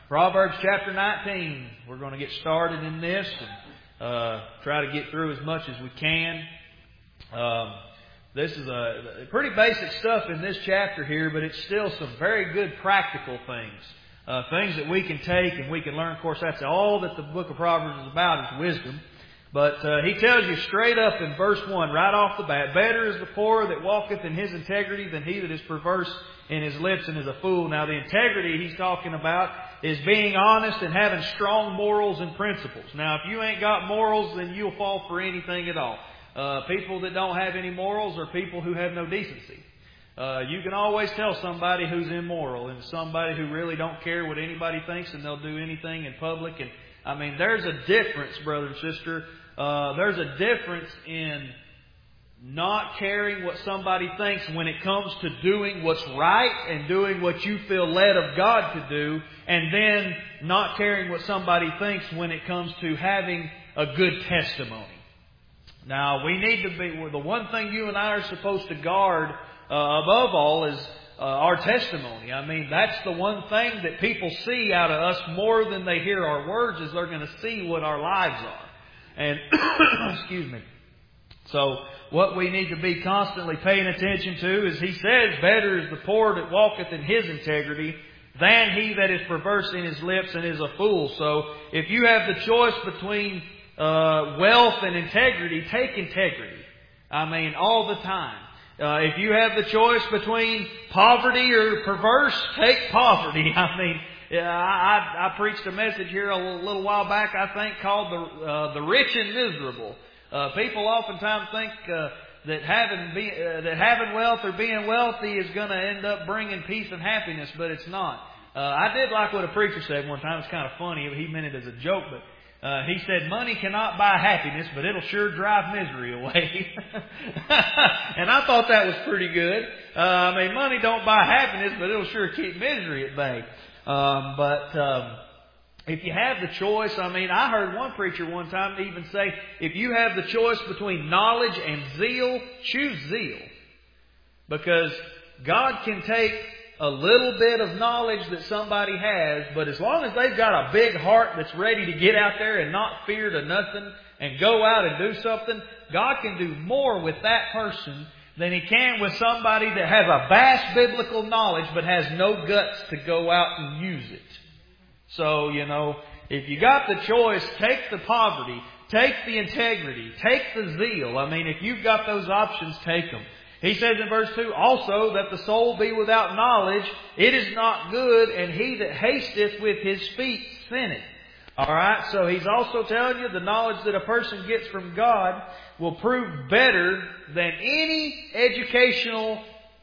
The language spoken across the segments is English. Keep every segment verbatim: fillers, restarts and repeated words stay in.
Proverbs chapter nineteen. We're going to get started in this and uh, try to get through as much as we can. Um, this is a pretty basic stuff in this chapter here, but it's still some very good practical things. Uh, things that we can take and we can learn. Of course, that's all that the book of Proverbs is about, is wisdom. But uh, he tells you straight up in verse one, right off the bat, better is the poor that walketh in his integrity than he that is perverse in his lips and is a fool. Now, the integrity he's talking about is being honest and having strong morals and principles. Now, if you ain't got morals, then you'll fall for anything at all. Uh, people that don't have any morals are people who have no decency. Uh, you can always tell somebody who's immoral and somebody who really don't care what anybody thinks and they'll do anything in public. And I mean, there's a difference, brother and sister. Uh, there's a difference in not caring what somebody thinks when it comes to doing what's right and doing what you feel led of God to do, and then not caring what somebody thinks when it comes to having a good testimony. Now, we need to be, the one thing you and I are supposed to guard uh, above all is uh, our testimony. I mean, that's the one thing that people see out of us more than they hear our words, is they're going to see what our lives are. And, excuse me. So, what we need to be constantly paying attention to is, he says, better is the poor that walketh in his integrity than he that is perverse in his lips and is a fool. So, if you have the choice between uh, wealth and integrity, take integrity. I mean, all the time. Uh, if you have the choice between poverty or perverse, take poverty. I mean, yeah, I, I, I preached a message here a little, little while back, I think, called the uh, the rich and miserable. Uh, people oftentimes think uh, that having be, uh, that having wealth or being wealthy is going to end up bringing peace and happiness, but it's not. Uh, I did like what a preacher said one time. It's kind of funny. He meant it as a joke, but uh, he said, "Money cannot buy happiness, but it'll sure drive misery away." And I thought that was pretty good. Uh, I mean, money don't buy happiness, but it'll sure keep misery at bay. Um, but um, if you have the choice, I mean, I heard one preacher one time even say, if you have the choice between knowledge and zeal, choose zeal. Because God can take a little bit of knowledge that somebody has, but as long as they've got a big heart that's ready to get out there and not fear to nothing and go out and do something, God can do more with that person than He can with somebody that has a vast biblical knowledge but has no guts to go out and use it. So, you know, if you got the choice, take the poverty, take the integrity, take the zeal. I mean, if you've got those options, take them. He says in verse two, also that the soul be without knowledge, it is not good, and he that hasteth with his feet sinneth. Alright, so he's also telling you the knowledge that a person gets from God will prove better than any educational,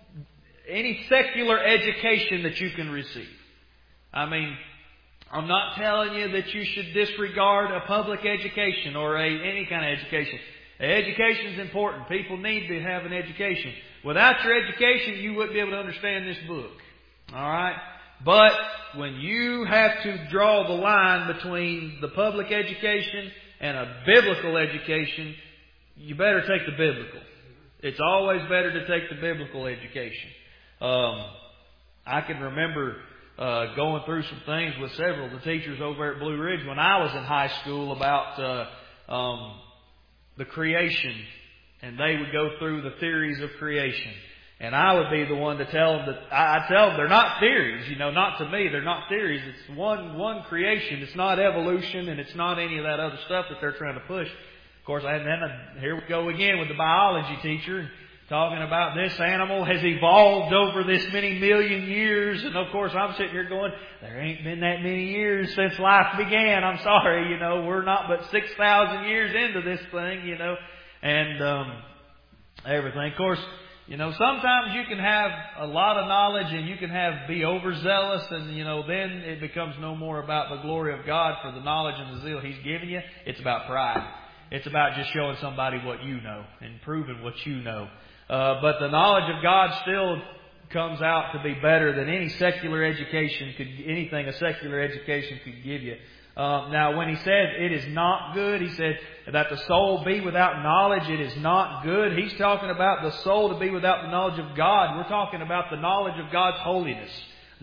any secular education that you can receive. I mean, I'm not telling you that you should disregard a public education or a any kind of education. Education is important. People need to have an education. Without your education, you wouldn't be able to understand this book. Alright? But when you have to draw the line between the public education and a biblical education, you better take the biblical. It's always better to take the biblical education. Um, I can remember uh, going through some things with several of the teachers over at Blue Ridge when I was in high school about uh, um, the creation. And they would go through the theories of creation. And I would be the one to tell them that, I, I tell them they're not theories, you know, not to me, they're not theories. It's one, one creation. It's not evolution and it's not any of that other stuff that they're trying to push. Of course, I, then I, here we go again with the biology teacher talking about this animal has evolved over this many million years. And of course, I'm sitting here going, there ain't been that many years since life began. I'm sorry, you know, we're not but six thousand years into this thing, you know, and um, everything. Of course, you know, sometimes you can have a lot of knowledge and you can have be overzealous, and, you know, then it becomes no more about the glory of God for the knowledge and the zeal He's given you. It's about pride. It's about just showing somebody what you know and proving what you know. Uh, but the knowledge of God still comes out to be better than any secular education could, anything a secular education could give you. Uh, now, when he said it is not good, he said that the soul be without knowledge, it is not good. He's talking about the soul to be without the knowledge of God. We're talking about the knowledge of God's holiness,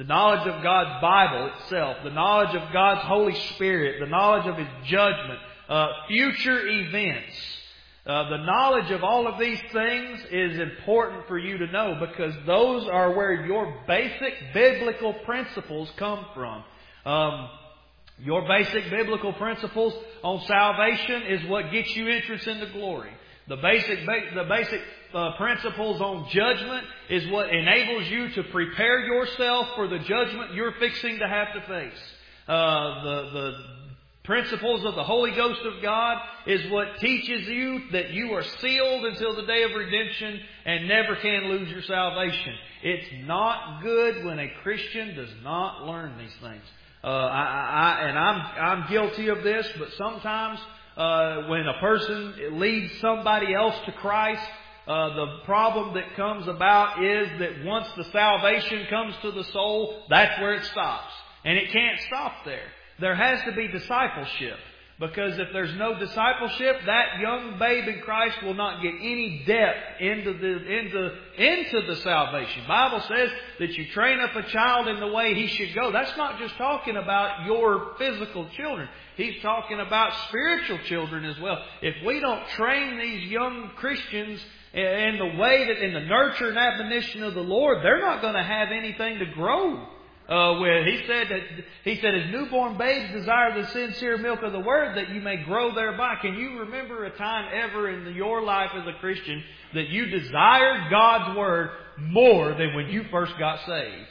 the knowledge of God's Bible itself, the knowledge of God's Holy Spirit, the knowledge of His judgment, uh, future events. Uh, the knowledge of all of these things is important for you to know, because those are where your basic biblical principles come from. Um, your basic biblical principles on salvation is what gets you entrance into glory. The basic, the basic uh, principles on judgment is what enables you to prepare yourself for the judgment you're fixing to have to face. Uh, the the principles of the Holy Ghost of God is what teaches you that you are sealed until the day of redemption and never can lose your salvation. It's not good when a Christian does not learn these things. Uh, I, I, and I'm I'm guilty of this, but sometimes uh, when a person leads somebody else to Christ, uh, the problem that comes about is that once the salvation comes to the soul, that's where it stops, and it can't stop there. There has to be discipleship. Because if there's no discipleship, that young babe in Christ will not get any depth into the into into the salvation. The Bible says that you train up a child in the way he should go. That's not just talking about your physical children. He's talking about spiritual children as well. If we don't train these young Christians in the way that in the nurture and admonition of the Lord, they're not going to have anything to grow Uh, with. He said that He said, as newborn babes desire the sincere milk of the Word, that you may grow thereby. Can you remember a time ever in your life as a Christian that you desired God's Word more than when you first got saved?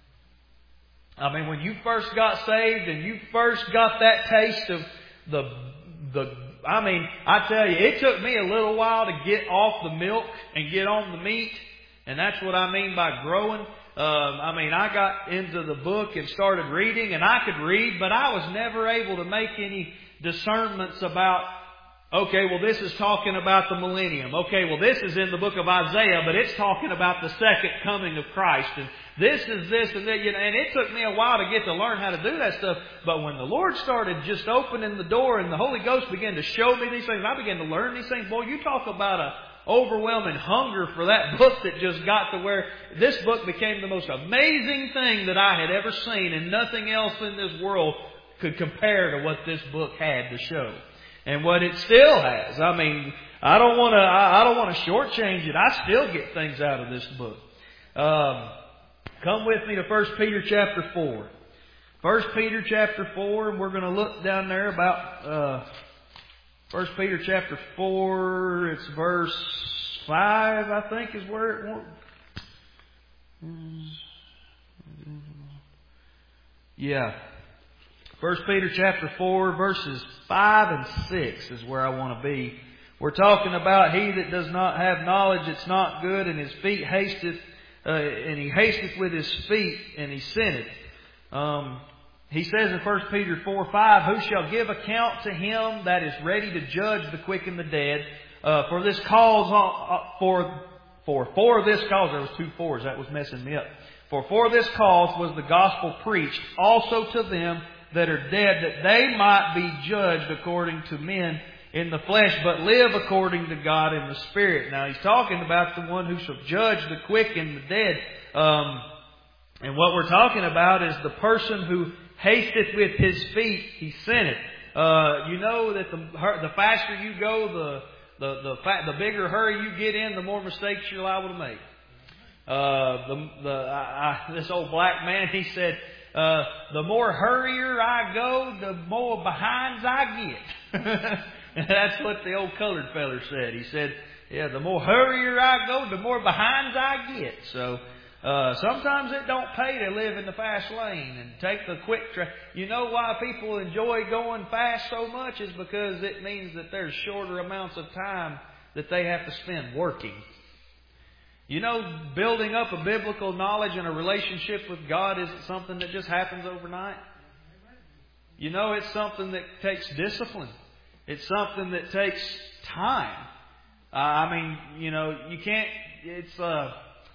I mean, when you first got saved and you first got that taste of the the. I mean, I tell you, it took me a little while to get off the milk and get on the meat, and that's what I mean by growing. Um, I mean, I got into the book and started reading, and I could read, but I was never able to make any discernments about, okay, well, this is talking about the millennium. Okay, well, this is in the book of Isaiah, but it's talking about the second coming of Christ. And this is this and that. You know, and it took me a while to get to learn how to do that stuff. But when the Lord started just opening the door and the Holy Ghost began to show me these things, I began to learn these things. Boy, you talk about a overwhelming hunger for that book that just got to where this book became the most amazing thing that I had ever seen, and nothing else in this world could compare to what this book had to show, and what it still has. I mean, I don't want to. I don't want to shortchange it. I still get things out of this book. Um, come with me to First Peter chapter four. First Peter chapter four, and we're going to look down there about. Uh, First Peter chapter four, it's verse five, I think, is where it wants. Yeah. First Peter chapter four, verses five and six is where I want to be. We're talking about he that does not have knowledge, it's not good, and his feet hasteth, uh, and he hasteth with his feet, and he sinneth. Um, He says in First Peter four five, who shall give account to him that is ready to judge the quick and the dead? Uh, for this cause, uh, for, for, for this cause, there was two fours, that was messing me up. For for this cause was the gospel preached also to them that are dead, that they might be judged according to men in the flesh, but live according to God in the Spirit. Now he's talking about the one who shall judge the quick and the dead. Um, and what we're talking about is the person who hasteth with his feet, he sinneth. Uh, you know that the the faster you go, the the the, fa- the bigger hurry you get in, the more mistakes you're liable to make. Uh, the the I, I, this old black man, he said, uh, the more hurrier I go, the more behinds I get. That's what the old colored feller said. He said, yeah, the more hurrier I go, the more behinds I get. So. Uh, sometimes it don't pay to live in the fast lane and take the quick track. You know why people enjoy going fast so much is because it means that there's shorter amounts of time that they have to spend working. You know, building up a biblical knowledge and a relationship with God isn't something that just happens overnight. You know, it's something that takes discipline. It's something that takes time. Uh, I mean, you know, you can't, it's, uh,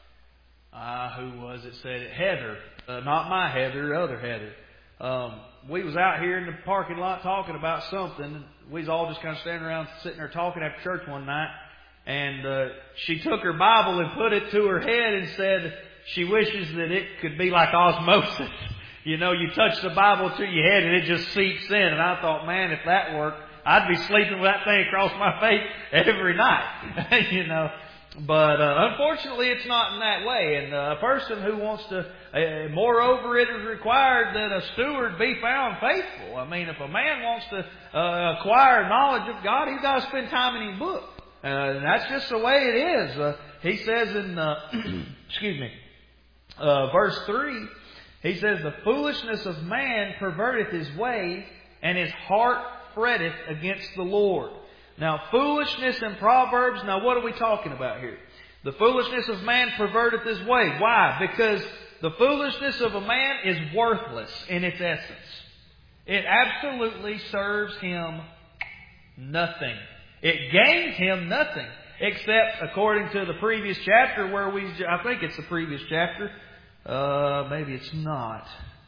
Uh, who was it said it? Heather. Uh, not my Heather, other Heather. Um, we was out here in the parking lot talking about something. We was all just kind of standing around sitting there talking after church one night. And uh, she took her Bible and put it to her head and said, she wishes that it could be like osmosis. You know, you touch the Bible to your head and it just seeps in. And I thought, man, if that worked, I'd be sleeping with that thing across my face every night. You know. But uh, unfortunately, it's not in that way. And uh, a person who wants to, uh, moreover, it is required that a steward be found faithful. I mean, if a man wants to uh, acquire knowledge of God, he's got to spend time in His book. Uh, and that's just the way it is. Uh, he says in, uh, excuse me, uh, verse three, he says, "The foolishness of man perverteth his way, and his heart fretteth against the Lord." Now, foolishness in Proverbs, now what are we talking about here? The foolishness of man perverteth his way. Why? Because the foolishness of a man is worthless in its essence. It absolutely serves him nothing. It gains him nothing. Except, according to the previous chapter where we, I think it's the previous chapter. Uh, maybe it's not.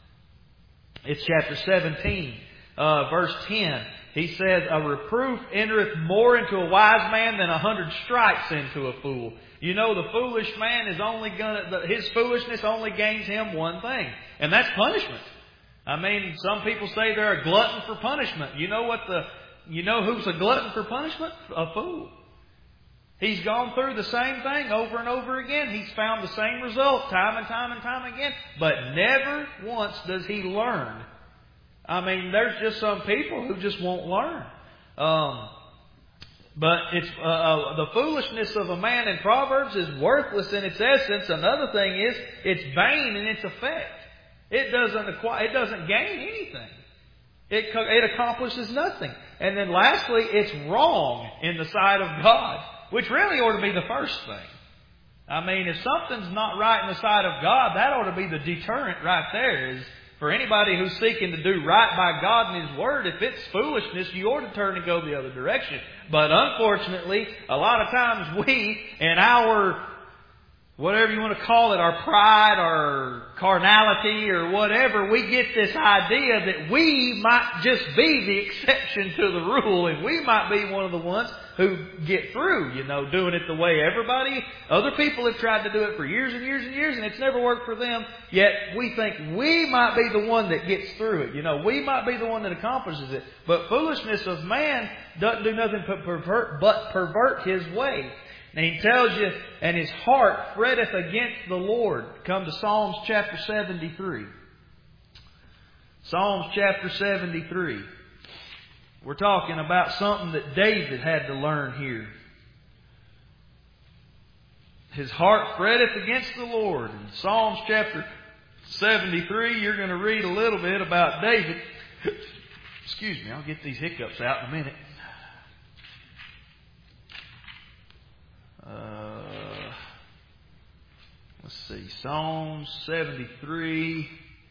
It's chapter seventeen, uh, verse ten. He says, "A reproof entereth more into a wise man than a hundred stripes into a fool." You know, the foolish man is only gonna, his foolishness only gains him one thing, and that's punishment. I mean, some people say they're a glutton for punishment. You know what the, you know who's a glutton for punishment? A fool. He's gone through the same thing over and over again. He's found the same result time and time and time again, but never once does he learn. I mean, there's just some people who just won't learn. Um, but it's uh, uh, the foolishness of a man in Proverbs is worthless in its essence. Another thing is it's vain in its effect. It doesn't acquire, it doesn't gain anything. It it accomplishes nothing. And then lastly, it's wrong in the sight of God, which really ought to be the first thing. I mean, if something's not right in the sight of God, that ought to be the deterrent right there. Is for anybody who's seeking to do right by God and His Word, if it's foolishness, you ought to turn and go the other direction. But unfortunately, a lot of times we, in our, whatever you want to call it, our pride or carnality or whatever, we get this idea that we might just be the exception to the rule, and we might be one of the ones who get through, you know, doing it the way everybody, other people have tried to do it for years and years and years, and it's never worked for them. Yet we think we might be the one that gets through it. You know, we might be the one that accomplishes it. But foolishness of man doesn't do nothing but pervert, but pervert his way. And he tells you, and his heart fretteth against the Lord. Come to Psalms chapter seventy-three. Psalms chapter seventy-three. We're talking about something that David had to learn here. His heart fretteth against the Lord. In Psalms chapter seventy-three, you're going to read a little bit about David. Excuse me, I'll get these hiccups out in a minute. Uh, let's see, Psalms seventy-three.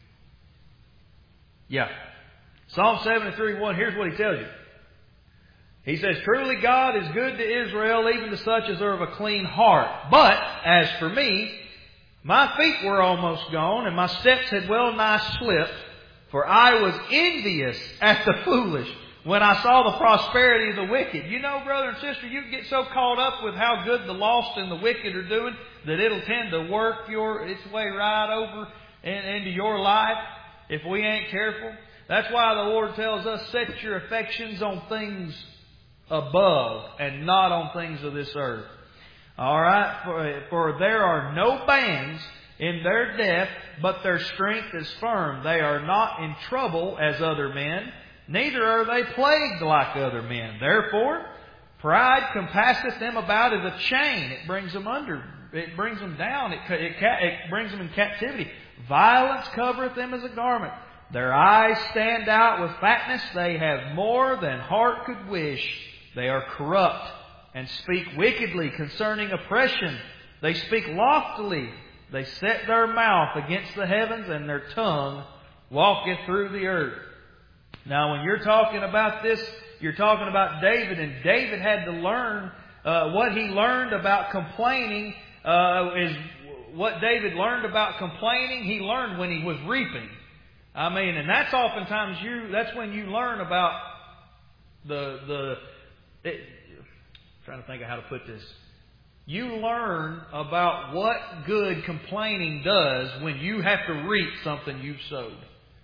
Yeah. Psalm seventy-three one, here's what he tells you. He says, "Truly God is good to Israel, even to such as are of a clean heart. But as for me, my feet were almost gone, and my steps had well nigh slipped. For I was envious at the foolish when I saw the prosperity of the wicked." You know, brother and sister, you get so caught up with how good the lost and the wicked are doing that it'll tend to work your its way right over in, into your life if we ain't careful. That's why the Lord tells us, set your affections on things above and not on things of this earth. All right? For, for there are no bands in their death, but their strength is firm. They are not in trouble as other men, neither are they plagued like other men. Therefore, pride compasseth them about as a chain. It brings them under. It brings them down. It, it, it brings them in captivity. Violence covereth them as a garment. Their eyes stand out with fatness. They have more than heart could wish. They are corrupt and speak wickedly concerning oppression. They speak loftily. They set their mouth against the heavens, and their tongue walketh through the earth. Now, when you're talking about this, you're talking about David, and David had to learn uh, what he learned about complaining. Uh, is what David learned about complaining. He learned when he was reaping. I mean, and that's oftentimes you. That's when you learn about the the. It, I'm trying to think of how to put this. you learn about what good complaining does when you have to reap something you've sowed.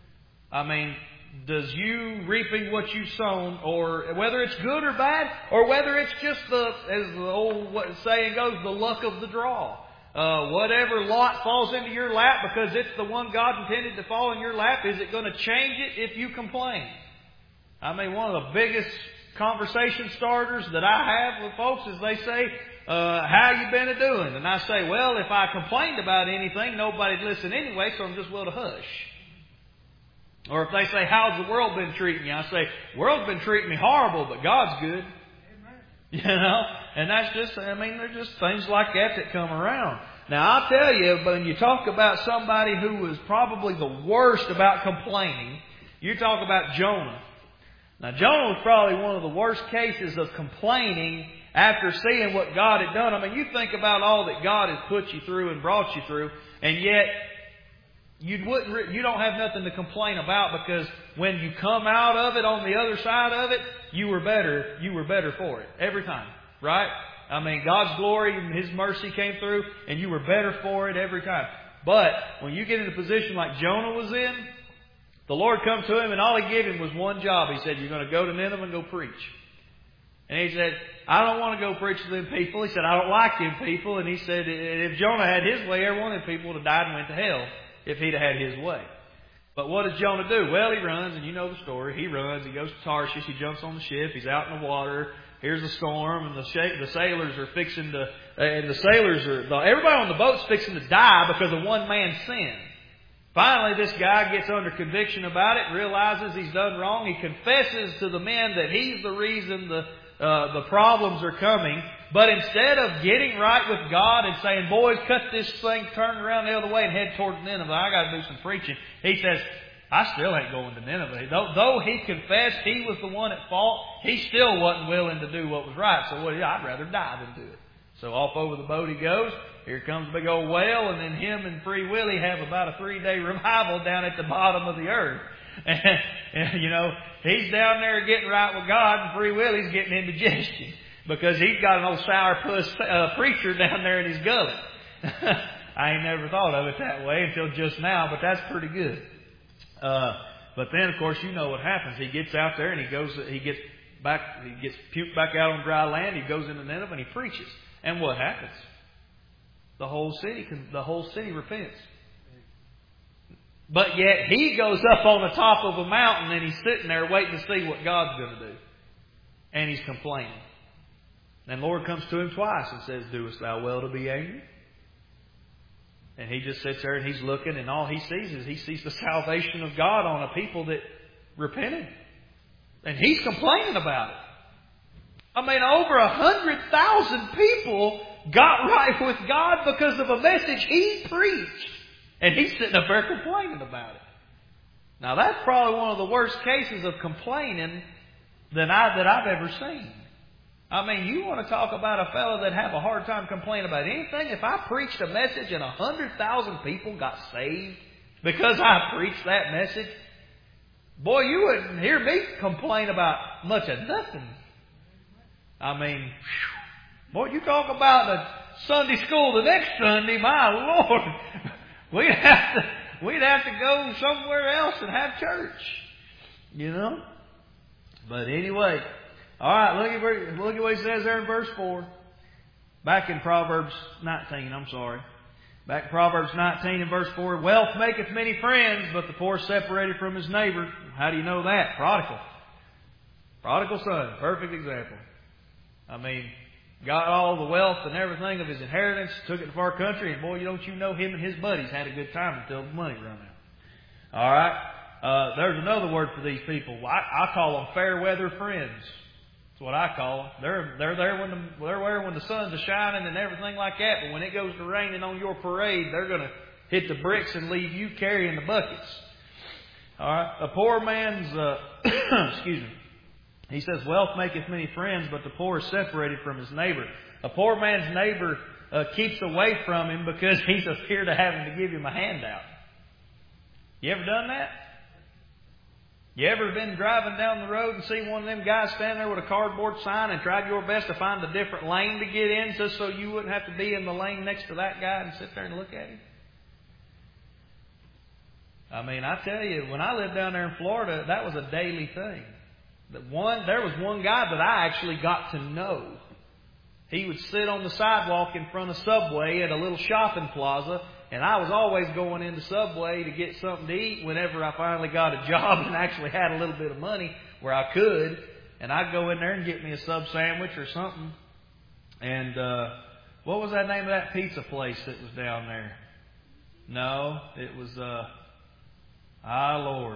I mean, does you reaping what you've sown, or whether it's good or bad, or whether it's just the, as the old saying goes, the luck of the draw. Uh, whatever lot falls into your lap because it's the one God intended to fall in your lap, is it going to change it if you complain? I mean, one of the biggest conversation starters that I have with folks is they say, uh, how you been a-doing? And I say, well, if I complained about anything, nobody'd listen anyway, so I'm just willing to hush. Or if they say, how's the world been treating you? I say, the world's been treating me horrible, but God's good. You know? And that's just, I mean, they're just things like that that come around. Now, I'll tell you, when you talk about somebody who was probably the worst about complaining, you talk about Jonah. Now, Jonah was probably one of the worst cases of complaining after seeing what God had done. I mean, you think about all that God has put you through and brought you through, and yet you wouldn't, you don't have nothing to complain about, because when you come out of it on the other side of it, you were better, you were better for it every time, right? I mean, God's glory and His mercy came through, and you were better for it every time. But when you get in a position like Jonah was in, the Lord comes to him, and all He gave him was one job. He said, you're going to go to Nineveh and go preach. And he said, I don't want to go preach to them people. He said, I don't like them people. And he said, if Jonah had his way, every one of them people would have died and went to hell if he'd have had his way. But what does Jonah do? Well, he runs, and you know the story. He runs, he goes to Tarshish, he jumps on the ship, he's out in the water. Here's a storm, and the, sh- the sailors are fixing to, uh, and the sailors are, the, everybody on the boat's fixing to die because of one man's sin. Finally, this guy gets under conviction about it, realizes he's done wrong. He confesses to the men that he's the reason the uh, the problems are coming. But instead of getting right with God and saying, boys, cut this thing, turn around the other way and head towards Nineveh, I got to do some preaching, he says, I still ain't going to Nineveh. Though, though he confessed he was the one at fault, he still wasn't willing to do what was right. So what, I'd rather die than do it. So off over the boat he goes. Here comes a big old whale, and then him and Free Willy have about a three-day revival down at the bottom of the earth. And, and, you know, he's down there getting right with God, and Free Willy's getting indigestion because he's got an old sourpuss uh, preacher down there in his gullet. I ain't never thought of it that way until just now, but that's pretty good. Uh, but then, of course, you know what happens. He gets out there and he goes, he gets back, he gets puked back out on dry land. He goes into Nineveh and he preaches. And what happens? The whole city, the whole city repents. But yet he goes up on the top of a mountain and he's sitting there waiting to see what God's going to do. And he's complaining. And the Lord comes to him twice and says, doest thou well to be angry? And he just sits there and he's looking, and all he sees is he sees the salvation of God on a people that repented. And he's complaining about it. I mean, over a hundred thousand people got right with God because of a message he preached. And he's sitting up there complaining about it. Now, that's probably one of the worst cases of complaining that, I, that I've ever seen. I mean, you want to talk about a fellow that have a hard time complaining about anything? If I preached a message and a hundred thousand people got saved because I preached that message, boy, you wouldn't hear me complain about much of nothing. I mean, boy, you talk about the Sunday school the next Sunday, my Lord, we'd have to we'd have to go somewhere else and have church, you know. But anyway, all right. Look at where, look at what he says there in verse four. Back in Proverbs nineteen. I'm sorry. Back in Proverbs nineteen and verse four. Wealth maketh many friends, but the poor separated from his neighbor. How do you know that? Prodigal. Prodigal son. Perfect example. I mean, got all the wealth and everything of his inheritance, took it to far country, and boy, you don't you know, him and his buddies had a good time until the money ran out. All right. Uh, there's another word for these people. I, I call them fair weather friends. That's what I call them. They're they're there when the they're there when the sun's shining and everything like that. But when it goes to raining on your parade, they're going to hit the bricks and leave you carrying the buckets. All right. A poor man's uh, excuse me. He says, wealth maketh many friends, but the poor is separated from his neighbor. A poor man's neighbor uh, keeps away from him because he's afraid of having to give him a handout. You ever done that? You ever been driving down the road and see one of them guys standing there with a cardboard sign and tried your best to find a different lane to get in just so you wouldn't have to be in the lane next to that guy and sit there and look at him? I mean, I tell you, when I lived down there in Florida, that was a daily thing. That one, there was one guy that I actually got to know. He would sit on the sidewalk in front of Subway at a little shopping plaza, and I was always going into Subway to get something to eat whenever I finally got a job and actually had a little bit of money where I could. And I'd go in there and get me a sub sandwich or something. And uh, what was that name of that pizza place that was down there? No, it was, uh, ah, Lord.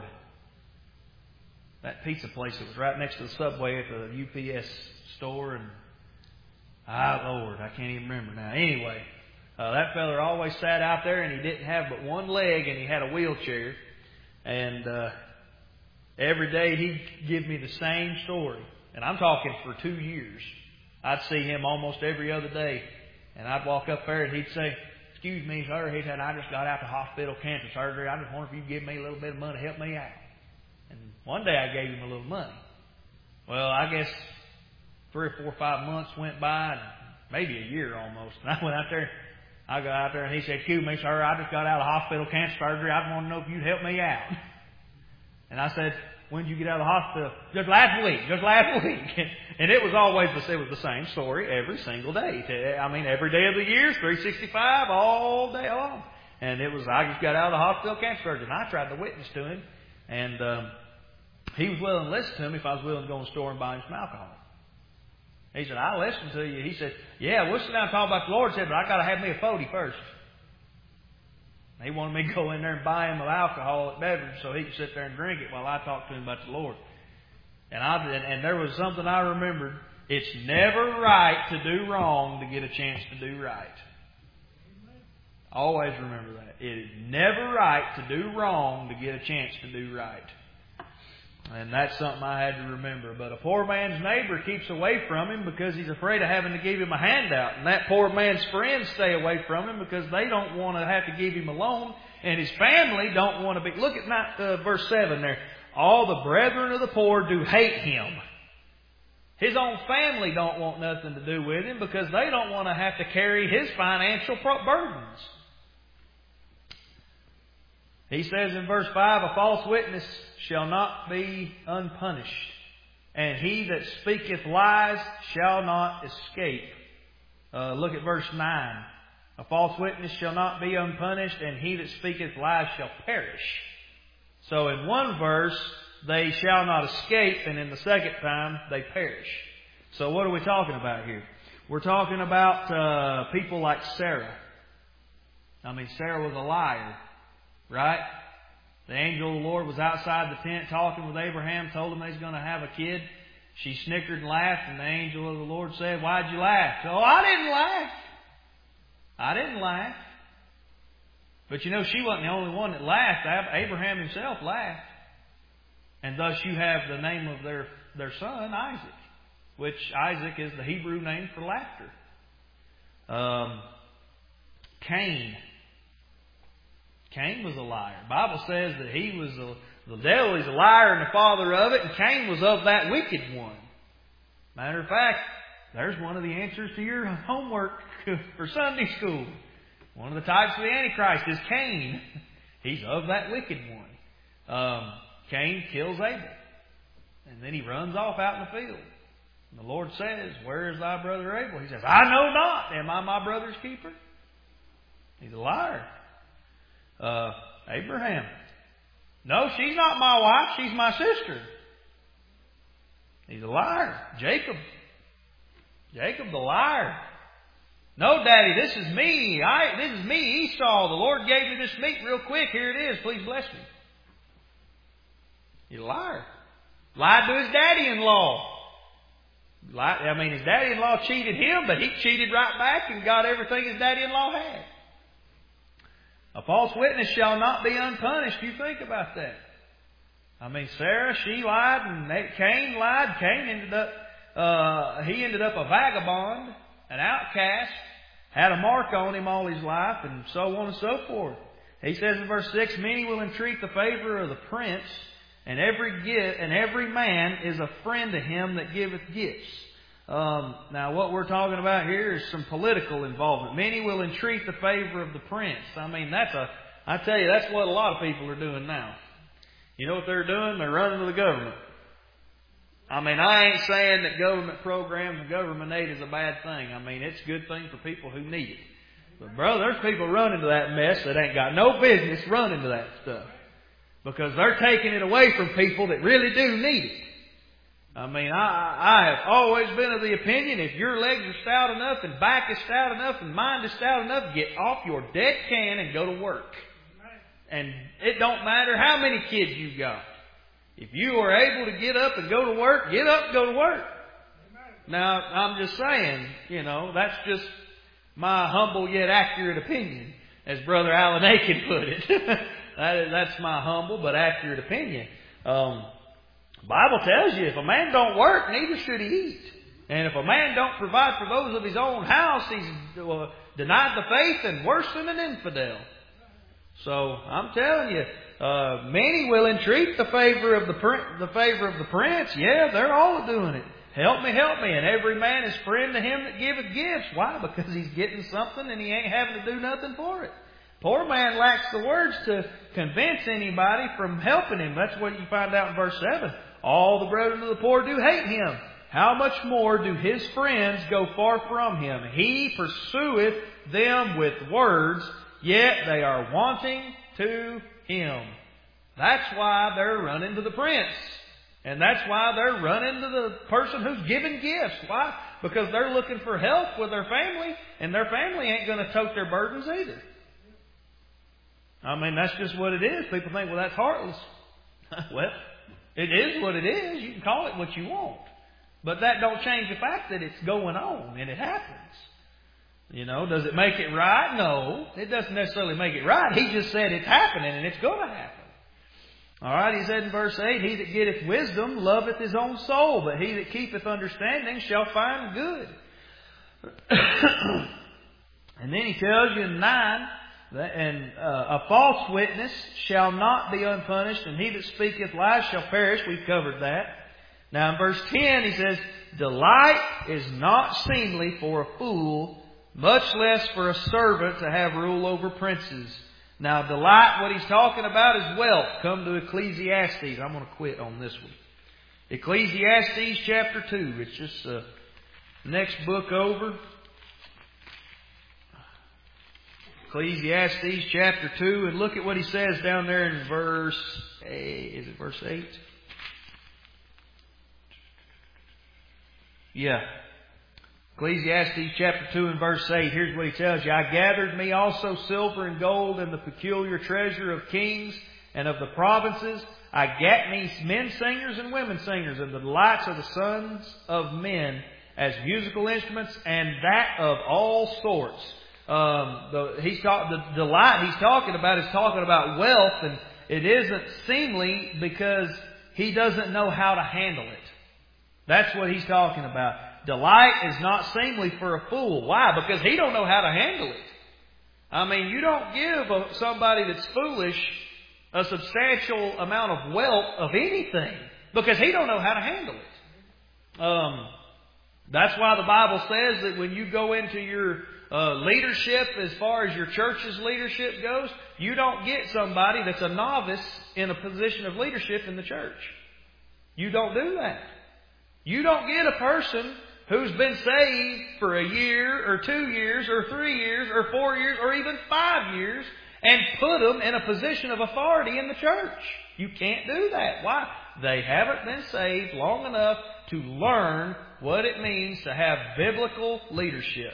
That pizza place that was right next to the Subway at the U P S store. And ah, Lord, I can't even remember now. Anyway. Uh, that fella always sat out there, and he didn't have but one leg, and he had a wheelchair. And uh, every day he'd give me the same story. And I'm talking for two years. I'd see him almost every other day. And I'd walk up there, and he'd say, "Excuse me, sir." He said, "I just got out of hospital cancer surgery. I just wonder if you could give me a little bit of money to help me out." And one day I gave him a little money. Well, I guess three or four or five months went by, and maybe a year almost. And I went out there. I got out there and he said, "Excuse me, sir, I just got out of hospital cancer surgery. I just want to know if you'd help me out." And I said, "When did you get out of the hospital?" "Just last week, just last week." And it was always the, it was the same story every single day. I mean, every day of the year, three sixty-five, all day long. And it was, I just got out of the hospital cancer surgery. And I tried to witness to him. And um, he was willing to listen to me if I was willing to go in the store and buy him some alcohol. He said, "I'll listen to you." He said, "Yeah, we'll sit down and talk about the Lord." He said, "But I got to have me a forty first." He wanted me to go in there and buy him an alcoholic beverage so he could sit there and drink it while I talked to him about the Lord. And I and, and there was something I remembered. It's never right to do wrong to get a chance to do right. Always remember that. It is never right to do wrong to get a chance to do right. And that's something I had to remember. But a poor man's neighbor keeps away from him because he's afraid of having to give him a handout. And that poor man's friends stay away from him because they don't want to have to give him a loan. And his family don't want to be... Look at that, uh, verse seven there. "All the brethren of the poor do hate him." His own family don't want nothing to do with him because they don't want to have to carry his financial burdens. He says in verse five, "A false witness shall not be unpunished, and he that speaketh lies shall not escape." Uh, look at verse nine. "A false witness shall not be unpunished, and he that speaketh lies shall perish." So in one verse, they shall not escape, and in the second time, they perish. So what are we talking about here? We're talking about uh, people like Sarah. I mean, Sarah was a liar. Right? The angel of the Lord was outside the tent talking with Abraham, told him he's going to have a kid. She snickered and laughed, and the angel of the Lord said, "Why'd you laugh?" "Oh, I didn't laugh. I didn't laugh." But you know, she wasn't the only one that laughed. Abraham himself laughed. And thus you have the name of their, their son, Isaac, which Isaac is the Hebrew name for laughter. Um, Cain. Cain was a liar. The Bible says that he was a, the devil, he's a liar and the father of it, and Cain was of that wicked one. Matter of fact, there's one of the answers to your homework for Sunday school. One of the types of the Antichrist is Cain. He's of that wicked one. Um, Cain kills Abel. And then he runs off out in the field. And the Lord says, "Where is thy brother Abel?" He says, "I know not. Am I my brother's keeper?" He's a liar. Uh, Abraham. "No, she's not my wife. She's my sister." He's a liar. Jacob. Jacob the liar. "No, Daddy, this is me. I, this is me, Esau. The Lord gave me this meat real quick. Here it is. Please bless me." He's a liar. Lied to his daddy-in-law. Lied, I mean, his daddy-in-law cheated him, but he cheated right back and got everything his daddy-in-law had. A false witness shall not be unpunished. You think about that. I mean, Sarah, she lied, and Cain lied. Cain ended up, uh, he ended up a vagabond, an outcast, had a mark on him all his life, and so on and so forth. He says in verse six, "Many will entreat the favor of the prince, and every gift, and every man is a friend to him that giveth gifts. Um, now, what we're talking about here is some political involvement. Many will entreat the favor of the prince. I mean, that's a, I tell you, that's what a lot of people are doing now. You know what they're doing? They're running to the government. I mean, I ain't saying that government programs and government aid is a bad thing. I mean, it's a good thing for people who need it. But brother, there's people running to that mess that ain't got no business running to that stuff. Because they're taking it away from people that really do need it. I mean, I, I have always been of the opinion, if your legs are stout enough and back is stout enough and mind is stout enough, get off your dead can and go to work. And it don't matter how many kids you got. If you are able to get up and go to work, get up and go to work. Now, I'm just saying, you know, that's just my humble yet accurate opinion, as Brother Alan Aiken put it. that is, that's my humble but accurate opinion. Um, the Bible tells you if a man don't work, neither should he eat. And if a man don't provide for those of his own house, he's uh, denied the faith and worse than an infidel. So I'm telling you, uh, many will entreat the favor of the prin- the favor of the prince. Yeah, they're all doing it. Help me, help me. And every man is friend to him that giveth gifts. Why? Because he's getting something and he ain't having to do nothing for it. Poor man lacks the words to convince anybody from helping him. That's what you find out in verse seven. All the brethren of the poor do hate him. How much more do his friends go far from him? He pursueth them with words, yet they are wanting to him. That's why they're running to the prince. And that's why they're running to the person who's giving gifts. Why? Because they're looking for help with their family, and their family ain't going to tote their burdens either. I mean, that's just what it is. People think, well, that's heartless. Well, it is what it is. You can call it what you want. But that don't change the fact that it's going on, and it happens. You know, does it make it right? No. It doesn't necessarily make it right. He just said it's happening, and it's going to happen. All right, he said in verse eight, He that getteth wisdom loveth his own soul, but he that keepeth understanding shall find good. And then he tells you in nine, that, and uh, a false witness shall not be unpunished, and he that speaketh lies shall perish. We've covered that. Now in verse ten he says, Delight is not seemly for a fool, much less for a servant to have rule over princes. Now, delight, what he's talking about is wealth. Come to Ecclesiastes. I'm going to quit on this one. Ecclesiastes chapter two. It's just the next book over. Ecclesiastes chapter two. And look at what he says down there in verse eight. Is it verse eight? Yeah. Ecclesiastes chapter two and verse eight. Here's what he tells you. I gathered me also silver and gold and the peculiar treasure of kings and of the provinces. I gat me men singers and women singers and the delights of the sons of men as musical instruments and that of all sorts. Um, the, he's talk, the delight he's talking about is talking about wealth, and it isn't seemly because he doesn't know how to handle it. That's what he's talking about. Delight is not seemly for a fool. Why? Because he don't know how to handle it. I mean, you don't give a, somebody that's foolish a substantial amount of wealth of anything because he don't know how to handle it. Um, that's why the Bible says that when you go into your uh, leadership, as far as your church's leadership goes, you don't get somebody that's a novice in a position of leadership in the church. You don't do that. You don't get a person who's been saved for a year or two years or three years or four years or even five years and put them in a position of authority in the church. You can't do that. Why? They haven't been saved long enough to learn what it means to have biblical leadership.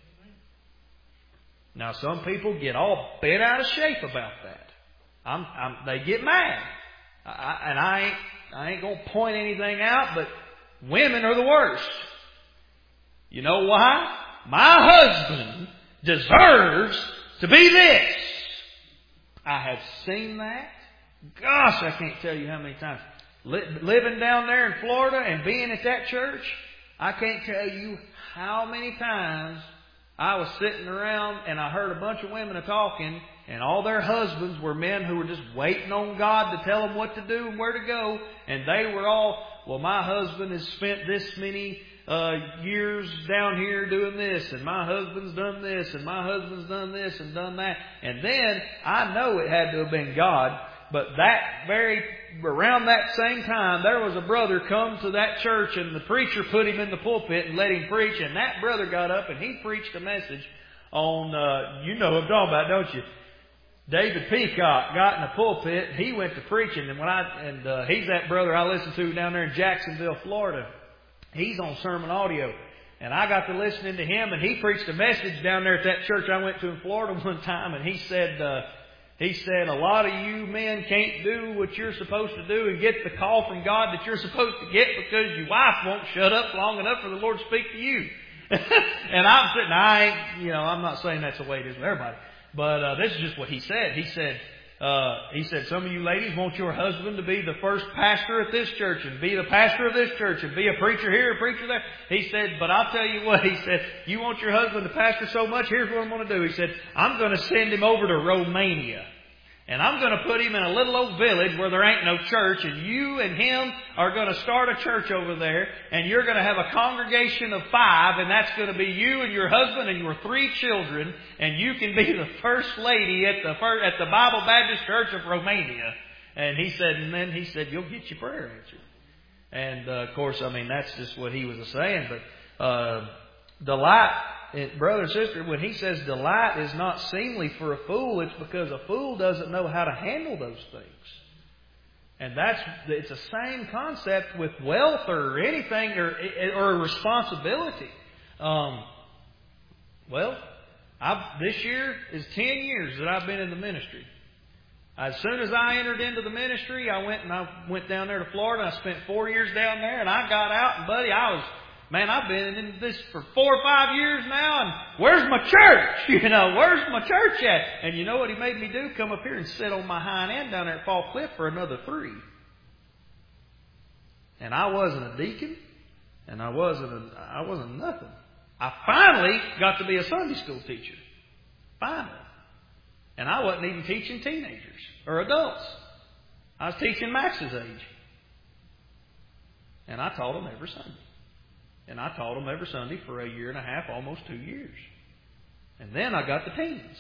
Now, some people get all bent out of shape about that. I'm, I'm, they get mad. I, and I ain't, I ain't going to point anything out, but women are the worst. You know why? My husband deserves to be this. I have seen that. Gosh, I can't tell you how many times. Living down there in Florida and being at that church, I can't tell you how many times I was sitting around and I heard a bunch of women talking and all their husbands were men who were just waiting on God to tell them what to do and where to go. And they were all, well, my husband has spent this many uh, years down here doing this, and my husband's done this, and my husband's done this and done that. And then I know it had to have been God, but that very, around that same time, there was a brother come to that church, and the preacher put him in the pulpit and let him preach, and that brother got up and he preached a message on, uh, you know what I'm talking about, don't you? David Peacock got in the pulpit. He went to preaching, and when I and uh, he's that brother I listen to down there in Jacksonville, Florida. He's on sermon audio, and I got to listening to him, and he preached a message down there at that church I went to in Florida one time, and he said, uh, he said, a lot of you men can't do what you're supposed to do and get the call from God that you're supposed to get because your wife won't shut up long enough for the Lord to speak to you. And I'm sitting, I ain't, you know, I'm not saying that's the way it is with everybody. But uh, this is just what he said. He said, uh, he said, some of you ladies want your husband to be the first pastor at this church and be the pastor of this church and be a preacher here, a preacher there. He said, but I'll tell you what, he said, you want your husband to pastor so much, here's what I'm going to do. He said, I'm going to send him over to Romania. And I'm going to put him in a little old village where there ain't no church. And you and him are going to start a church over there. And you're going to have a congregation of five. And that's going to be you and your husband and your three children. And you can be the first lady at the first, at the Bible Baptist Church of Romania. And he said, and then he said, you'll get your prayer answered. And uh, of course, I mean, that's just what he was saying. But uh, delight. It, brother and sister, when he says delight is not seemly for a fool, it's because a fool doesn't know how to handle those things. And that's, it's the same concept with wealth or anything or, or responsibility. Um, well, I've, this year is ten years that I've been in the ministry. As soon as I entered into the ministry, I went and I went down there to Florida. I spent four years down there, and I got out, and buddy, I was, man, I've been in this for four or five years now, and where's my church? You know, where's my church at? And you know what he made me do? Come up here and sit on my hind end down there at Fall Cliff for another three. And I wasn't a deacon, and I wasn't a, I wasn't nothing. I finally got to be a Sunday school teacher. Finally. And I wasn't even teaching teenagers or adults. I was teaching Max's age. And I taught them every Sunday. And I taught them every Sunday for a year and a half, almost two years. And then I got the teens.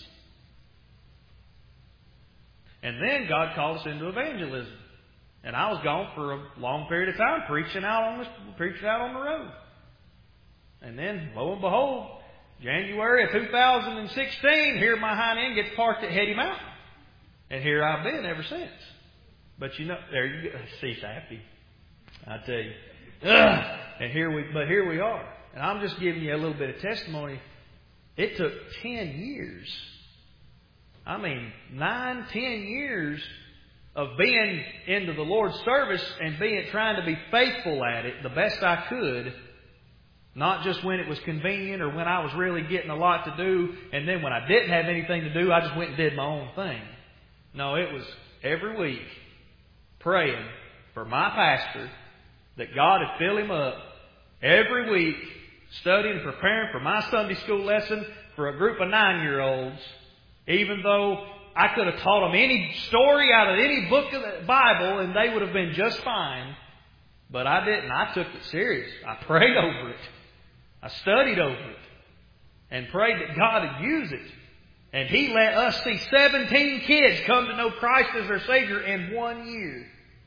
And then God called us into evangelism. And I was gone for a long period of time, preaching out on the, preaching out on the road. And then, lo and behold, January of two thousand sixteen, here my hind end gets parked at Hetty Mountain. And here I've been ever since. But you know, there you go. See, happy. I tell you. Ugh. And here we, but here we are. And I'm just giving you a little bit of testimony. It took ten years. I mean, nine, ten years of being into the Lord's service and being trying to be faithful at it the best I could. Not just when it was convenient or when I was really getting a lot to do. And then when I didn't have anything to do, I just went and did my own thing. No, it was every week praying for my pastor that God would fill him up. Every week studying and preparing for my Sunday school lesson for a group of nine-year-olds. Even though I could have taught them any story out of any book of the Bible and they would have been just fine. But I didn't. I took it serious. I prayed over it. I studied over it. And prayed that God would use it. And He let us see seventeen kids come to know Christ as their Savior in one year.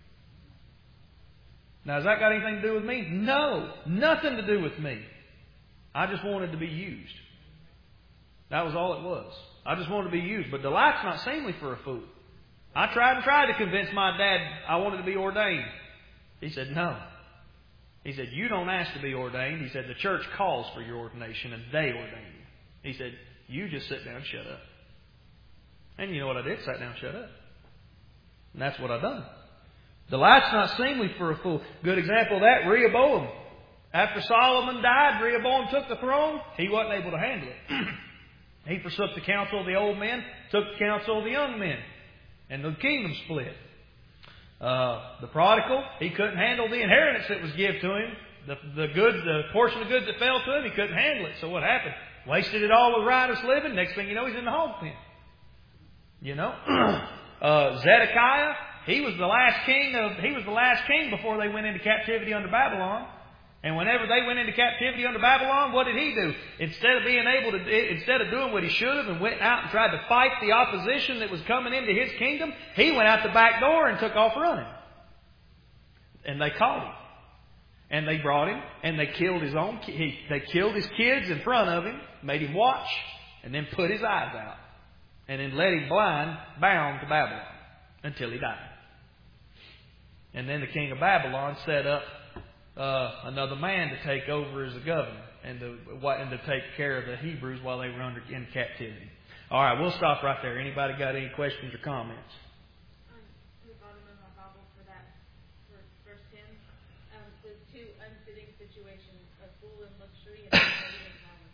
Now, has that got anything to do with me? No. Nothing to do with me. I just wanted to be used. That was all it was. I just wanted to be used. But delight's not seemly for a fool. I tried and tried to convince my dad I wanted to be ordained. He said, no. He said, you don't ask to be ordained. He said, the church calls for your ordination and they ordain you. He said, you just sit down and shut up. And you know what I did? Sat down and shut up. And that's what I done. Delight's not seemly for a fool. Good example of that, Rehoboam. After Solomon died, Rehoboam took the throne. He wasn't able to handle it. He forsook the counsel of the old men, took the counsel of the young men. And the kingdom split. Uh, the prodigal, he couldn't handle the inheritance that was given to him. The, the good, the portion of goods that fell to him, he couldn't handle it. So what happened? Wasted it all with riotous living. Next thing you know, he's in the hog pen. You know, uh, Zedekiah, he was the last king of he was the last king before they went into captivity under Babylon. And whenever they went into captivity under Babylon, what did he do? Instead of being able to, instead of doing what he should have and went out and tried to fight the opposition that was coming into his kingdom, he went out the back door and took off running. And they caught him. And they brought him and they killed his own, he, they killed his kids in front of him, made him watch, and then put his eyes out. And then led him blind, bound to Babylon until he died. And then the king of Babylon set up Uh, another man to take over as a governor and to and to take care of the Hebrews while they were under in captivity. All right, we'll stop right there. Anybody got any questions or comments? Um, the bottom of my Bible for that, for verse ten, um, says two unfitting situations: a fool in luxury and a lady in power.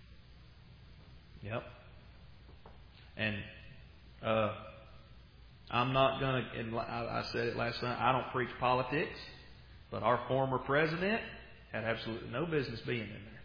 Yep. And uh, I'm not going to. I said it last night. I don't preach politics. But our former president had absolutely no business being in there.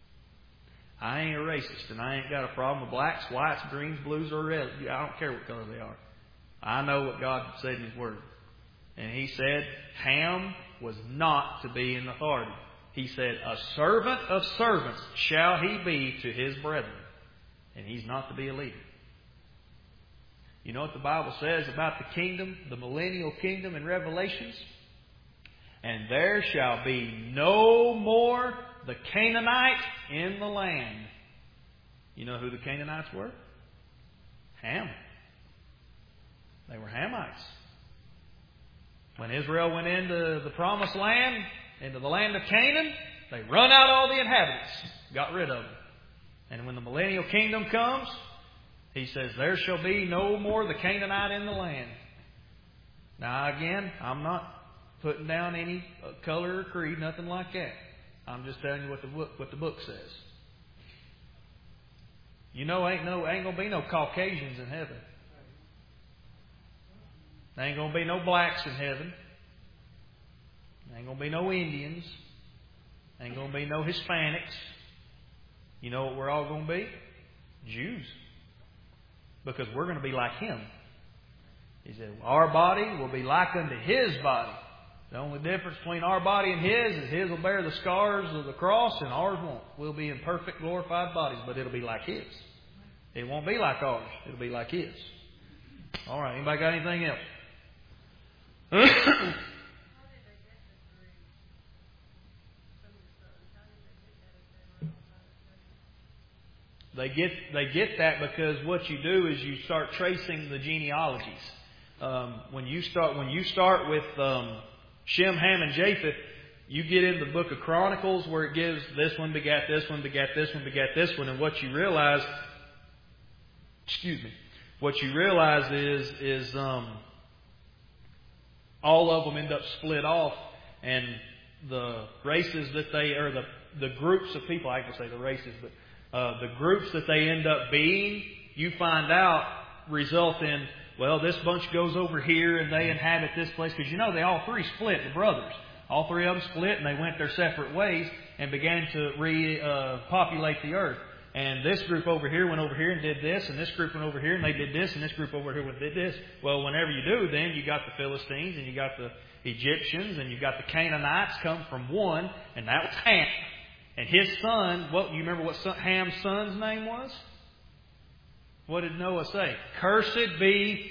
I ain't a racist, and I ain't got a problem with blacks, whites, greens, blues, or red. I don't care what color they are. I know what God said in His Word. And He said Ham was not to be in authority. He said, a servant of servants shall he be to his brethren. And he's not to be a leader. You know what the Bible says about the kingdom, the millennial kingdom in Revelations? And there shall be no more the Canaanite in the land. You know who the Canaanites were? Ham. They were Hamites. When Israel went into the promised land, into the land of Canaan, they run out all the inhabitants. Got rid of them. And when the millennial kingdom comes, He says, there shall be no more the Canaanite in the land. Now again, I'm not putting down any color or creed, nothing like that. I'm just telling you what the book, what the book says. You know, ain't no ain't gonna be no Caucasians in heaven. There ain't gonna be no blacks in heaven. There ain't gonna be no Indians. There ain't gonna be no Hispanics. You know what we're all gonna be? Jews. Because we're gonna be like Him. He said, our body will be like unto His body. The only difference between our body and His is His will bear the scars of the cross and ours won't. We'll be in perfect glorified bodies, but it'll be like His. It won't be like ours. It'll be like His. All right. Anybody got anything else? They get they get that because what you do is you start tracing the genealogies. Um, when you start when you start with um, Shem, Ham, and Japheth, you get in the book of Chronicles where it gives this one begat this one begat this one begat this one, and what you realize, excuse me, what you realize is is um, all of them end up split off, and the races that they or the the groups of people, I can say the races, but uh, the groups that they end up being, you find out result in, well, this bunch goes over here and they inhabit this place. Because you know they all three split, the brothers. All three of them split and they went their separate ways and began to repopulate uh, the earth. And this group over here went over here and did this, and this group went over here and they did this, and this group over here did this. Well, whenever you do, then you got the Philistines and you got the Egyptians and you got the Canaanites come from one, and that was Ham. And his son, what you remember what son, Ham's son's name was? What did Noah say? Cursed be.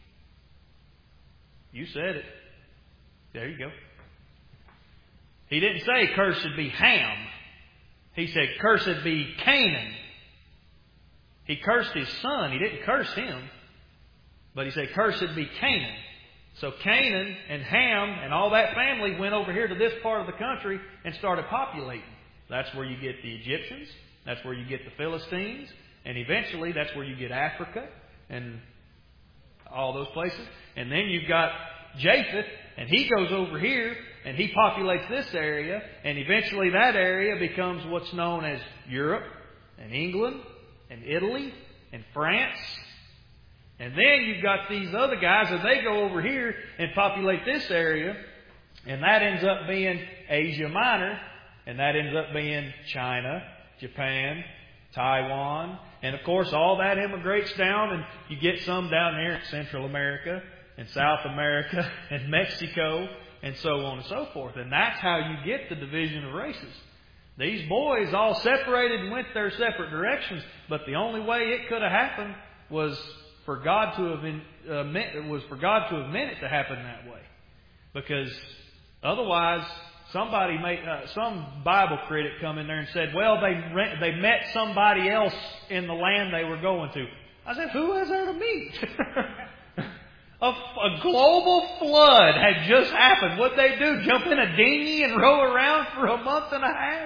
You said it. There you go. He didn't say cursed be Ham. He said cursed be Canaan. He cursed his son. He didn't curse him. But he said cursed be Canaan. So Canaan and Ham and all that family went over here to this part of the country and started populating. That's where you get the Egyptians. That's where you get the Philistines. And eventually that's where you get Africa and all those places. And then you've got Japheth, and he goes over here and he populates this area. And eventually that area becomes what's known as Europe and England and Italy and France. And then you've got these other guys, and they go over here and populate this area. And that ends up being Asia Minor. And that ends up being China, Japan, Taiwan, And of course, all that immigrates down, and you get some down there in Central America and South America and Mexico and so on and so forth. And that's how you get the division of races. These boys all separated and went their separate directions, but the only way it could have happened was for God to have in, uh, meant, was for God to have meant it to happen that way. Because otherwise, somebody made uh, some Bible critic come in there and said, "Well, they re- they met somebody else in the land they were going to." I said, "Who is there to meet?" a, a global flood had just happened. What'd they do? Jump in a dinghy and row around for a month and a half?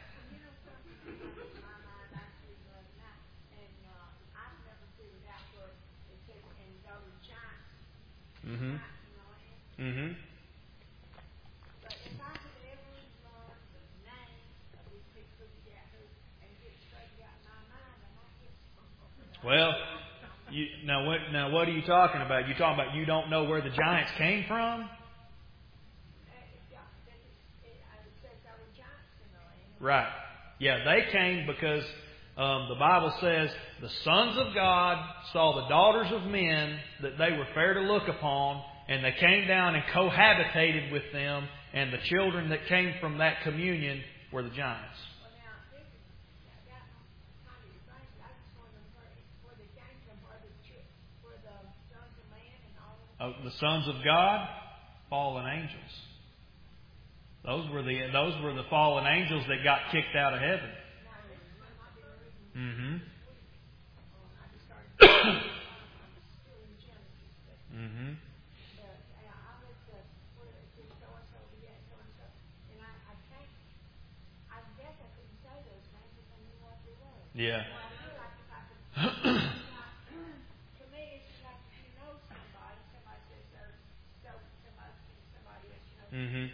Mm-hmm. Mm-hmm. Well, you, now what? Now what are you talking about? You talking about you don't know where the giants came from? Right. Yeah, they came because um, the Bible says the sons of God saw the daughters of men that they were fair to look upon, and they came down and cohabitated with them, and the children that came from that communion were the giants. Oh, the sons of God, fallen angels. Those were the those were the fallen angels that got kicked out of heaven. Mm-hmm. mm-hmm. Yeah. Mm-hmm.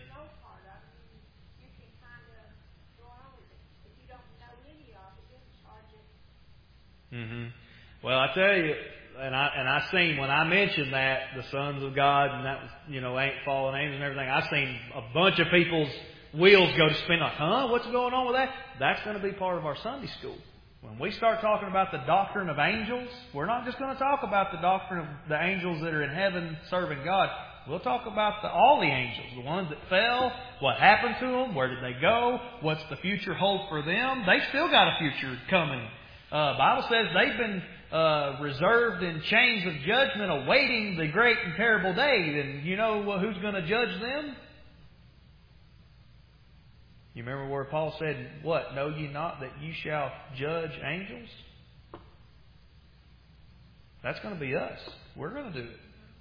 Mm-hmm. Well, I tell you, and I and I seen when I mentioned that the sons of God and that was, you know, ain't fallen angels and everything. I seen a bunch of people's wheels go to spin. Like, huh? What's going on with that? That's going to be part of our Sunday school. When we start talking about the doctrine of angels, we're not just going to talk about the doctrine of the angels that are in heaven serving God. We'll talk about the, all the angels, the ones that fell, what happened to them, where did they go, what's the future hold for them. They still got a future coming. Uh, Bible says they've been uh, reserved in chains of judgment awaiting the great and terrible day. And you know who's going to judge them? You remember where Paul said, what? Know ye not that you shall judge angels? That's going to be us. We're going to do it.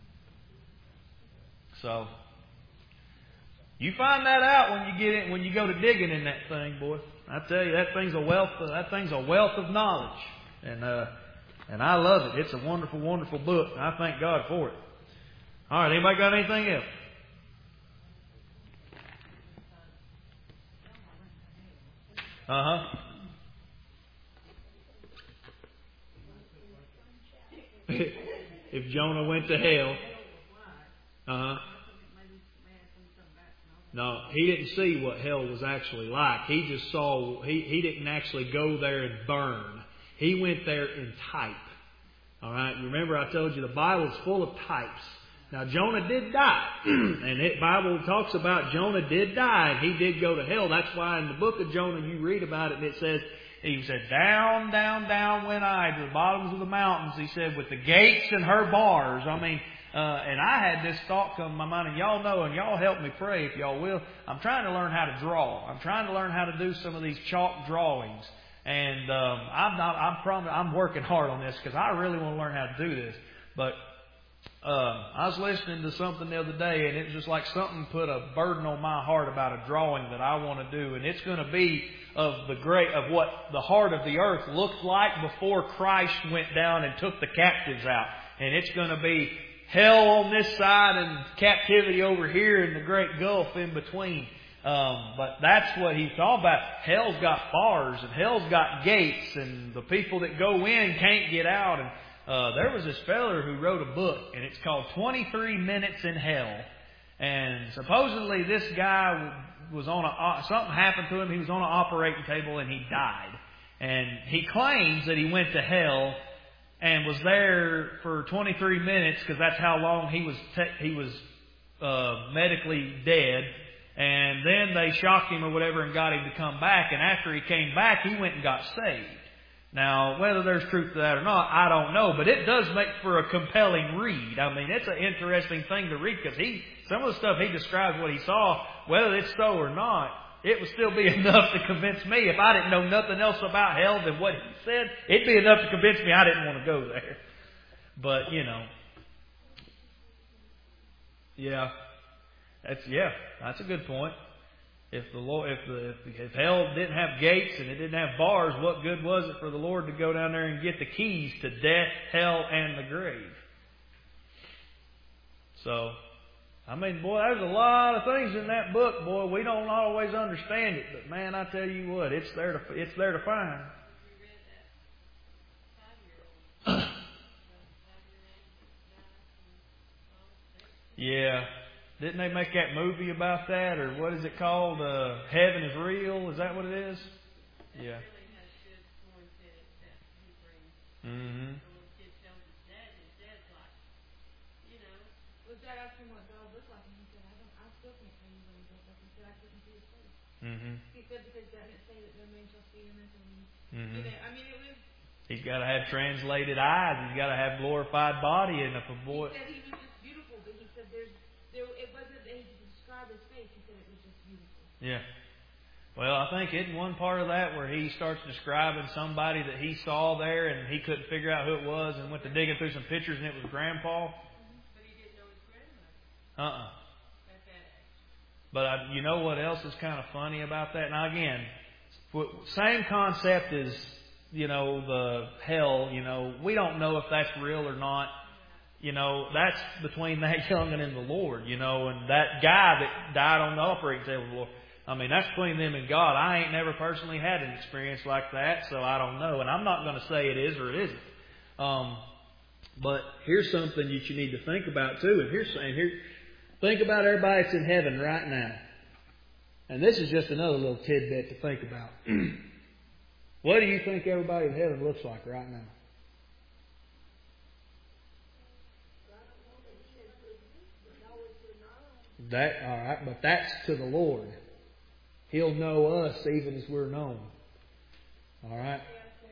So, you find that out when you get in, when you go to digging in that thing, boy. I tell you, that thing's a wealth. Of, that thing's a wealth of knowledge, and uh, and I love it. It's a wonderful, wonderful book. And I thank God for it. All right, anybody got anything else? Uh huh. If Jonah went to hell, uh huh. No, he didn't see what hell was actually like. He just saw, he, he didn't actually go there and burn. He went there in type. All right, remember I told you the Bible is full of types. Now Jonah did die. And the Bible talks about Jonah did die and he did go to hell. That's why in the book of Jonah you read about it and it says, he said, down, down, down went I to the bottoms of the mountains. He said, with the gates and her bars. I mean, Uh, and I had this thought come to my mind, and y'all know, and y'all help me pray if y'all will. I'm trying to learn how to draw. I'm trying to learn how to do some of these chalk drawings. And um, I'm not. I'm prom- I'm working hard on this because I really want to learn how to do this. But uh, I was listening to something the other day, and it was just like something put a burden on my heart about a drawing that I want to do, and it's going to be of the great of what the heart of the earth looked like before Christ went down and took the captives out, and it's going to be hell on this side and captivity over here in the great gulf in between. Um, but that's what he's talking about. Hell's got bars and hell's got gates and the people that go in can't get out. And uh, there was this feller who wrote a book and it's called twenty-three minutes in Hell. And supposedly this guy was on a, something happened to him. He was on an operating table and he died. And he claims that he went to hell and was there for twenty-three minutes because that's how long he was te- he was uh, medically dead. And then they shocked him or whatever and got him to come back. And after he came back, he went and got saved. Now, whether there's truth to that or not, I don't know. But it does make for a compelling read. I mean, it's an interesting thing to read because he, some of the stuff he describes what he saw, whether it's so or not, it would still be enough to convince me. If I didn't know nothing else about hell than what he said, it'd be enough to convince me I didn't want to go there. But, you know. Yeah. That's, yeah, that's a good point. If the Lord, if the, if, if hell didn't have gates and it didn't have bars, what good was it for the Lord to go down there and get the keys to death, hell, and the grave? So, I mean, boy, there's a lot of things in that book, boy. We don't always understand it, but man, I tell you what, it's there to it's there to find. Yeah. Didn't they make that movie about that, or what is it called? Uh, Heaven is Real? Is that what it is? Yeah. Mm-hmm. Mm-hmm. He said because that didn't say that no man shall see him until he. Mm-hmm. You know, I mean, it was. He's got to have translated eyes. He's got to have glorified body, and if a boy. He said he was just beautiful, but he said there's there. It wasn't that he could describe his face. He said it was just beautiful. Yeah. Well, I think in one part of that where he starts describing somebody that he saw there, and he couldn't figure out who it was, and went to digging through some pictures, and it was Grandpa. Mm-hmm. But he didn't know his grandmother. Uh-uh. But I, you know what else is kind of funny about that? Now again, same concept as, you know, the hell, you know, we don't know if that's real or not. You know, that's between that young'un and the Lord, you know, and that guy that died on the operating table of the Lord. I mean, that's between them and God. I ain't never personally had an experience like that, so I don't know. And I'm not going to say it is or it isn't. Um, but here's something that you need to think about too. And here's and here. Think about everybody that's in heaven right now. And this is just another little tidbit to think about. What do you think everybody in heaven looks like right now? That, all right, but that's to the Lord. He'll know us even as we're known. All right?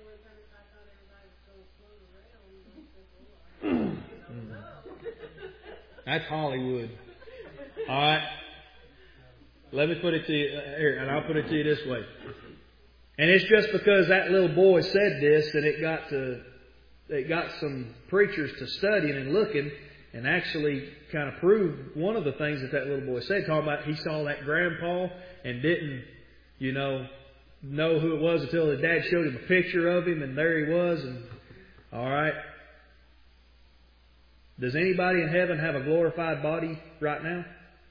That's Hollywood. All right. Let me put it to you here, and I'll put it to you this way. And it's just because that little boy said this that it got to it got some preachers to studying and looking and actually kind of proved one of the things that that little boy said. Talking about he saw that grandpa and didn't, you know, know who it was until his dad showed him a picture of him, and there he was. And all right. Does anybody in heaven have a glorified body right now?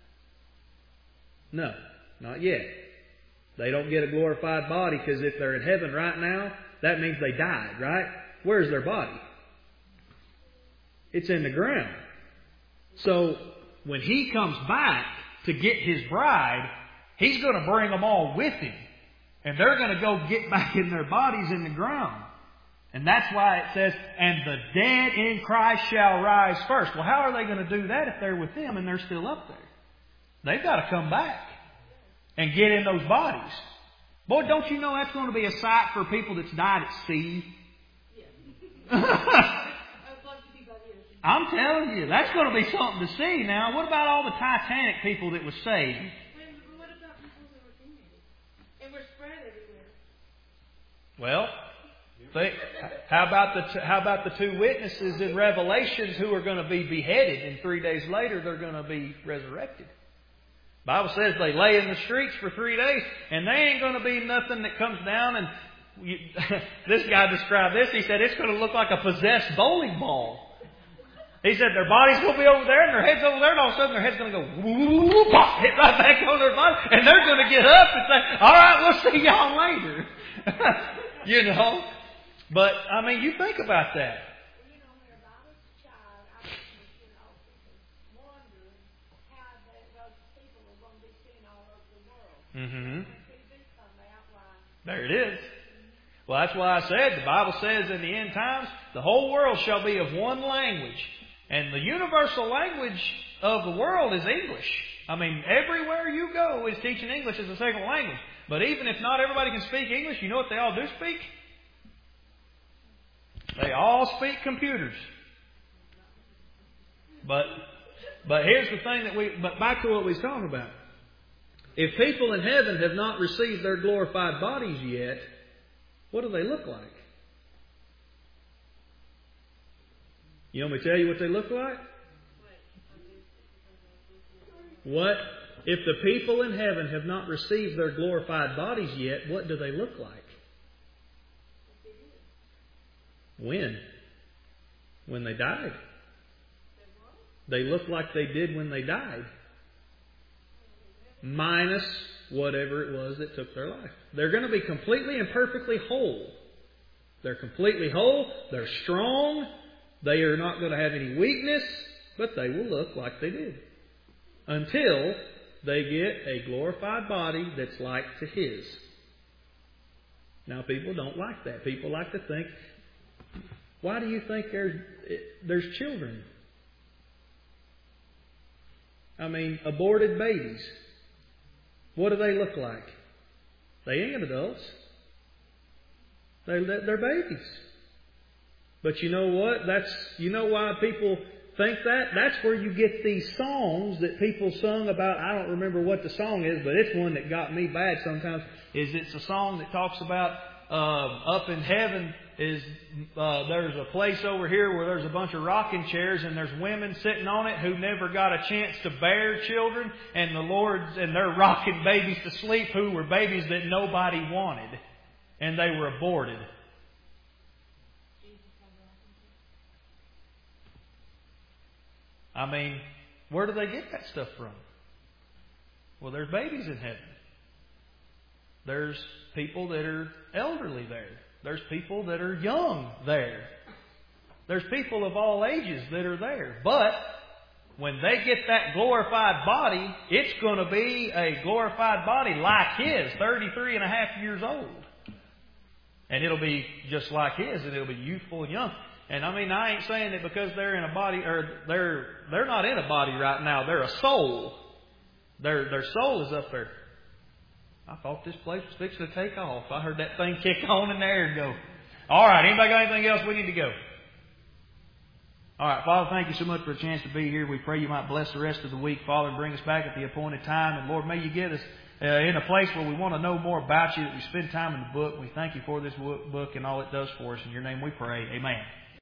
No, not yet. They don't get a glorified body because if they're in heaven right now, that means they died, right? Where's their body? It's in the ground. So when He comes back to get His bride, He's going to bring them all with Him. And they're going to go get back in their bodies in the ground. And that's why it says, and the dead in Christ shall rise first. Well, how are they going to do that if they're with Him and they're still up there? They've got to come back and get in those bodies. Boy, don't you know that's going to be a sight for people that's died at sea? I'm telling you, that's going to be something to see. Now, what about all the Titanic people that were saved? What about people that were cremated and were spread everywhere? Well, think, how about the how about the two witnesses in Revelations who are going to be beheaded, and three days later they're going to be resurrected? The Bible says they lay in the streets for three days, and they ain't going to be nothing that comes down. And you, this guy described this. He said it's going to look like a possessed bowling ball. He said their bodies will be over there and their heads over there, and all of a sudden their head's going to go whoop, pop, hit right back on their body, and they're going to get up and say, "All right, we'll see y'all later." You know, but I mean, you think about that. Mm-hmm. There it is. Well, that's why I said, the Bible says in the end times, the whole world shall be of one language. And the universal language of the world is English. I mean, everywhere you go is teaching English as a second language. But even if not everybody can speak English, you know what they all do speak? They all speak computers. But but here's the thing that we, but back to what we was talking about. If people in heaven have not received their glorified bodies yet, what do they look like? You want me to tell you what they look like? What? If the people in heaven have not received their glorified bodies yet, what do they look like? When? When they died. They look like they did when they died. Minus whatever it was that took their life. They're going to be completely and perfectly whole. They're completely whole. They're strong. They are not going to have any weakness. But they will look like they did. Until they get a glorified body that's like to His. Now people don't like that. People like to think, why do you think there's, there's children? I mean, aborted babies. What do they look like? They ain't adults. They're, they're babies. But you know what? That's, you know why people think that? That's where you get these songs that people sung about. I don't remember what the song is, but it's one that got me bad sometimes. Is it's a song that talks about uh, up in heaven is uh, there's a place over here where there's a bunch of rocking chairs and there's women sitting on it who never got a chance to bear children, and the Lord's and they're rocking babies to sleep who were babies that nobody wanted, and they were aborted. I mean, where do they get that stuff from? Well, there's babies in heaven. There's people that are elderly there. There's people that are young there. There's people of all ages that are there. But when they get that glorified body, it's going to be a glorified body like His, thirty-three and a half years old. And it'll be just like His, and it'll be youthful and young. And I mean, I ain't saying that because they're in a body, or they're they're not in a body right now. They're a soul. Their their soul is up there. I thought this place was fixing to take off. I heard that thing kick on in the air and go. All right, anybody got anything else? We need to go. All right, Father, thank you so much for the chance to be here. We pray you might bless the rest of the week, Father, and bring us back at the appointed time. And Lord, may you get us uh, in a place where we want to know more about you, that we spend time in the book. We thank you for this book and all it does for us. In your name we pray. Amen.